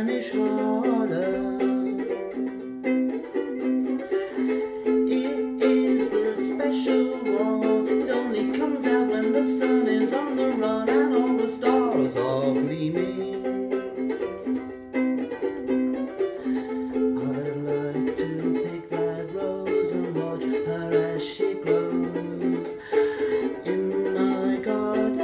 Spanish Harlem. It is the special one. It only comes out when the sun is on the run and all the stars are gleaming. I'd like to pick that rose and watch her as she grows in my garden.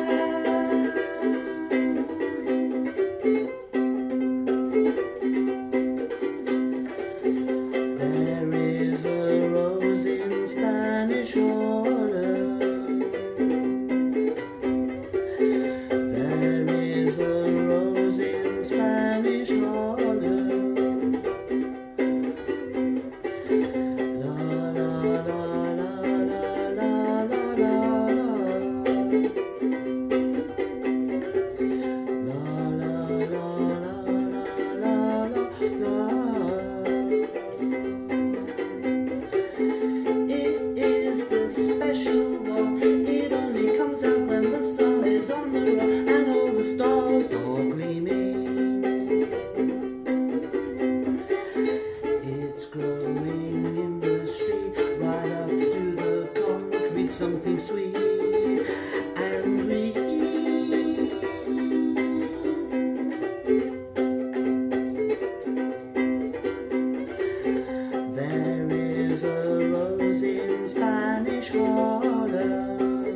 There is a rose in Spanish Harlem. There is a rose in Spanish Harlem. La la la la la la la la la. La la la la la la la. It is the special one. It only comes out when the sun is on the run and all the stars are gleaming. It's growing in the street, right up through the concrete, something sweet and green. There is a rose in Spanish Harlem.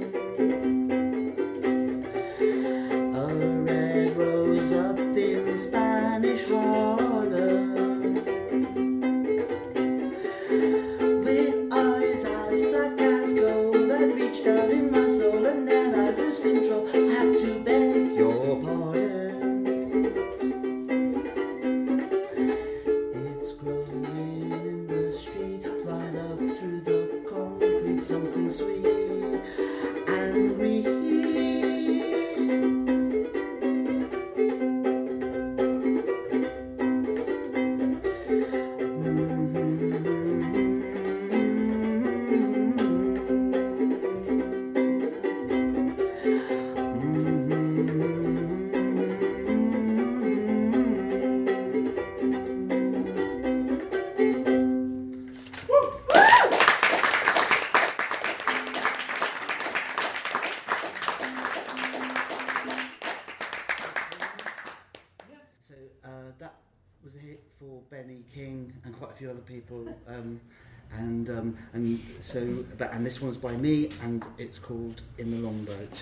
A red rose up in Spanish Harlem. With eyes as black as gold that reached out in my soul, and then I lose control. I have to beg your pardon. It's growing in the street, right up through the concrete, something sweet and green. So that was a hit for Benny King and quite a few other people, and this one's by me, and it's called In the Longboat.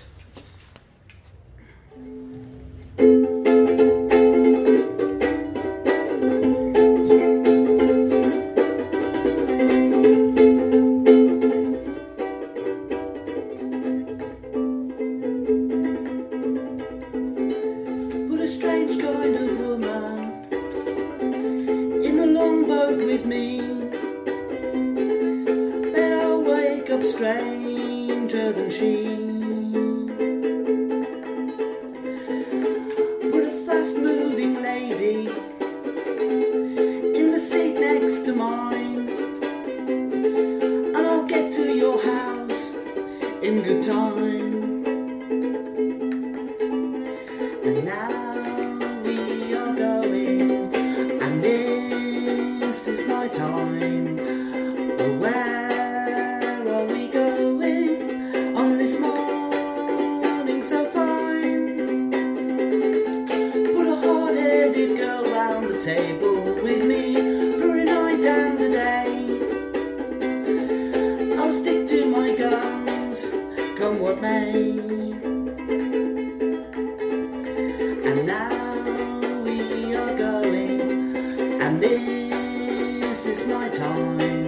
But a strange kind of woman in the longboat with me, then I'll wake up stranger than she. Put a fast-moving lady in the seat next to mine, and I'll get to your house in good time. And now we are going, and this is my time. Oh, where are we going on this morning so fine? Put a hard-headed girl round the table with me for a night and a day. I'll stick to my guns, come what may. And now we are going, and this is my time.